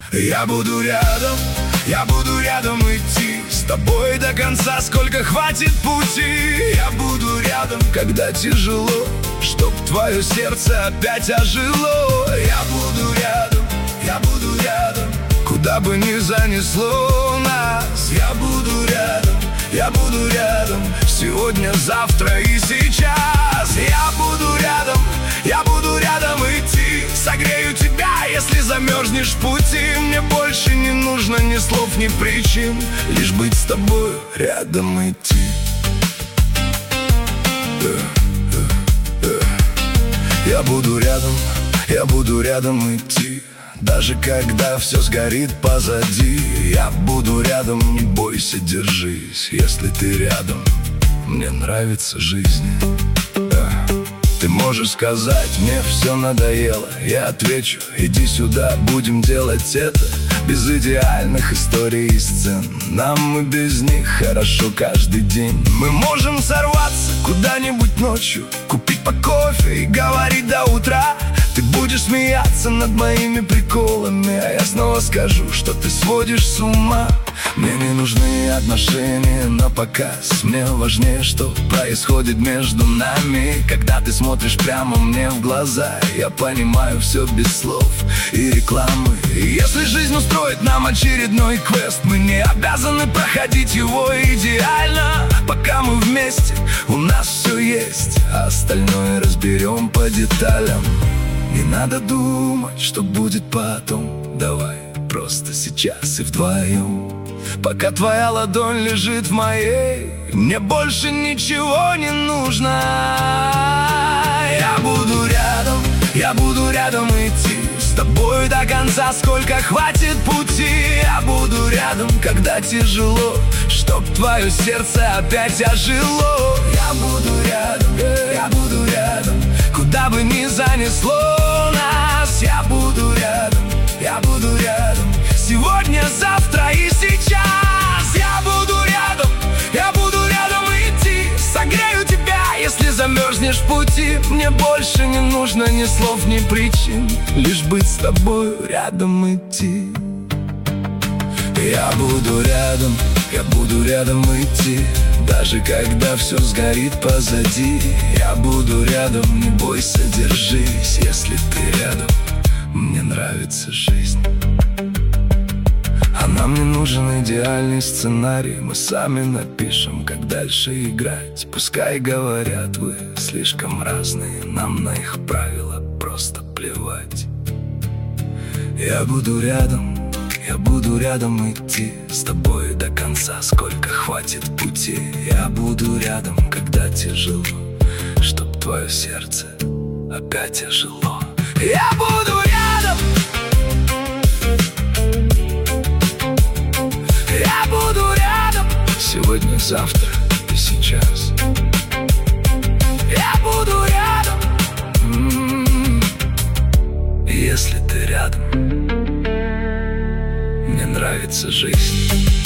Я буду рядом идти с тобой до конца, сколько хватит пути. Я буду рядом, когда тяжело, чтоб твое сердце опять ожило. Я буду рядом, куда бы ни занесло нас. Я буду рядом, сегодня, завтра и сейчас. Я буду рядом идти, согрею тебя, если замерзнешь в пути. Мне больше не нужно ни слов, ни причин, лишь быть с тобой, рядом идти. Я буду рядом идти, даже когда все сгорит позади. Я буду рядом, не бойся, держись, если ты рядом. Мне нравится жизнь. Ты можешь сказать, мне все надоело. Я отвечу, иди сюда, будем делать это. Без идеальных историй и сцен, нам и без них хорошо каждый день. Мы можем сорваться куда-нибудь ночью, купить по кофе и говорить до утра. Ты будешь смеяться над моими приколами, а я снова скажу, что ты сводишь с ума. Мне не нужны отношения на показ, мне важнее, что происходит между нами. Когда ты смотришь прямо мне в глаза, я понимаю все без слов и рекламы. И если жизнь устроит нам очередной квест, мы не обязаны проходить его идеально. Пока мы вместе, у нас все есть, а остальное разберем по деталям. Не надо думать, что будет потом, давай просто сейчас и вдвоем. Пока твоя ладонь лежит в моей, мне больше ничего не нужно. Я буду рядом идти с тобой до конца, сколько хватит пути. Я буду рядом, когда тяжело, чтоб твое сердце опять ожило. Я буду рядом, куда бы ни занесло нас. Я буду рядом, сегодня, завтра и сейчас. Я буду рядом идти, согрею тебя, если замерзнешь в пути. Мне больше не нужно ни слов, ни причин, лишь быть с тобой, рядом идти. Я буду рядом идти, даже когда все сгорит позади. Я буду рядом, не бойся, держись, если ты рядом. Мне нравится жизнь. А нам не нужен идеальный сценарий, мы сами напишем, как дальше играть. Пускай говорят, вы слишком разные, нам на их правила просто плевать. Я буду рядом идти с тобой до конца, сколько хватит пути. Я буду рядом, когда тяжело, чтоб твое сердце опять ожило. Я буду рядом, сегодня, завтра и сейчас. Я буду рядом, если ты рядом. Мне нравится жизнь.